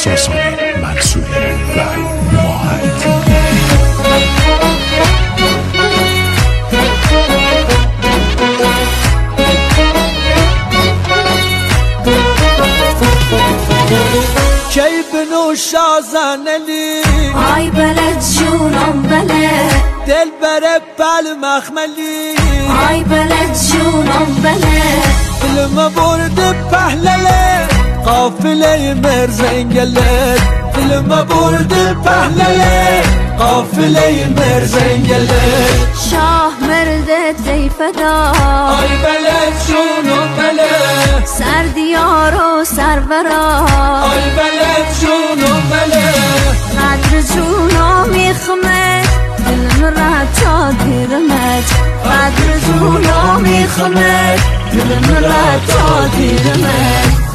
ساسانی، منصوری و ماهد. کی بنوش زنلی آی بلد جونم بلد دل بره بل مخملی آی بلد جونم بلد دلم برد پهلله قافله مرزنگله دلم برد پهلله قافله مرزنگله شاه مردت دی فدا آی بلد جونم بلد سردیار و سرورا آی بلد جونم بلد قدر جونم میخمد دلم را تا دیرمد قدر جونم میخمد دلم را تا دیرمد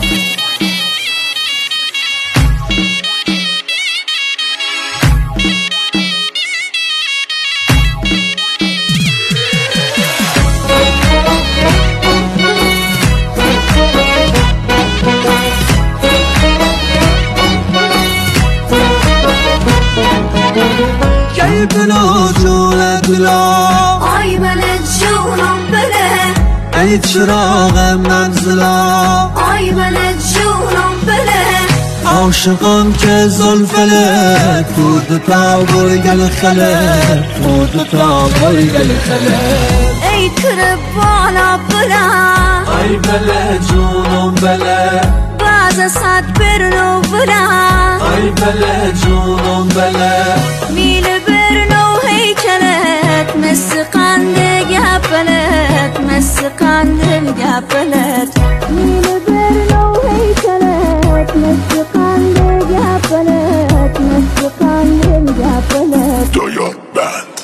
کی بنو جون دلا آی بلد جونم بلد ای چراغ منزلا آی بلد جونم بلد عاشقان که زلفله خود تا برگل خله خود تا برگل خله ای کر بالا بلند ای بله جونم بله باز صد برنو بلند ای بله جونم بله میل برنو هیکلت مثل قند گپلت مثل قند گپلت میل برنو هیکلت مثل قند گپلت مثل قند گپلت دایان بند.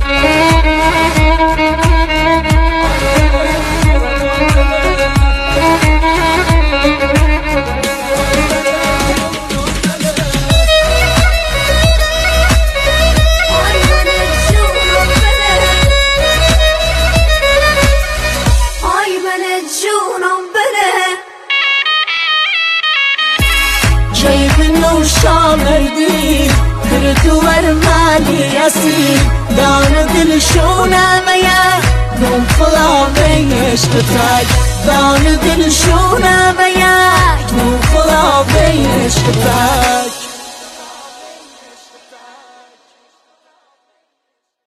شامردی کردو ورمالی اسی دان دل شونم یا نم خلابه عشقتک دان دل شونم یا نم خلابه عشقتک